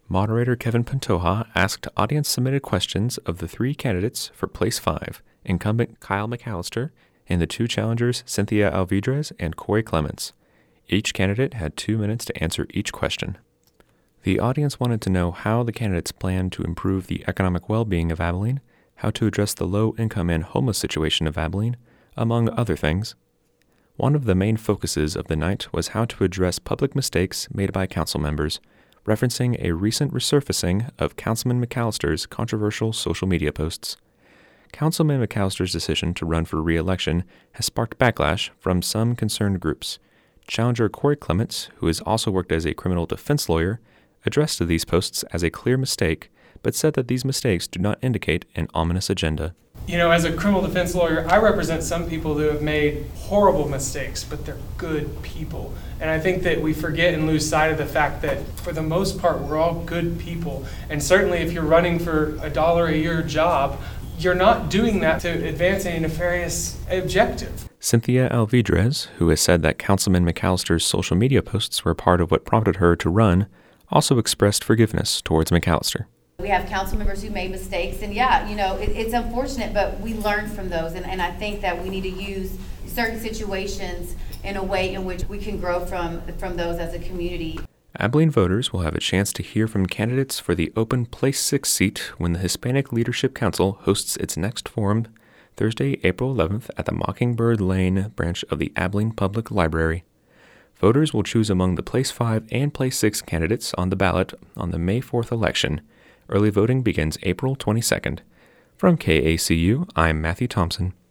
Moderator Kevin Pantoja asked audience-submitted questions of the three candidates for Place 5, incumbent Kyle McAllister, and the two challengers Cynthia Alvidrez and Corey Clements. Each candidate had 2 minutes to answer each question. The audience wanted to know how the candidates plan to improve the economic well-being of Abilene, how to address the low-income and homeless situation of Abilene, among other things. One of the main focuses of the night was how to address public mistakes made by council members, referencing a recent resurfacing of Councilman McAllister's controversial social media posts. Councilman McAllister's decision to run for re-election has sparked backlash from some concerned groups. Challenger Corey Clements, who has also worked as a criminal defense lawyer, addressed these posts as a clear mistake, but said that these mistakes do not indicate an ominous agenda. You know, as a criminal defense lawyer, I represent some people who have made horrible mistakes, but they're good people. And I think that we forget and lose sight of the fact that for the most part, we're all good people. And certainly if you're running for $1 a year job, you're not doing that to advance any nefarious objective. Cynthia Alvidrez, who has said that Councilman McAllister's social media posts were part of what prompted her to run, also expressed forgiveness towards McAllister. We have council members who made mistakes, and it's unfortunate, but we learn from those, and I think that we need to use certain situations in a way in which we can grow from those as a community. Abilene voters will have a chance to hear from candidates for the open Place 6 seat when the Hispanic Leadership Council hosts its next forum Thursday, April 11th at the Mockingbird Lane branch of the Abilene Public Library. Voters will choose among the Place 5 and Place 6 candidates on the ballot on the May 4th election. Early voting begins April 22nd. From KACU, I'm Matthew Thompson.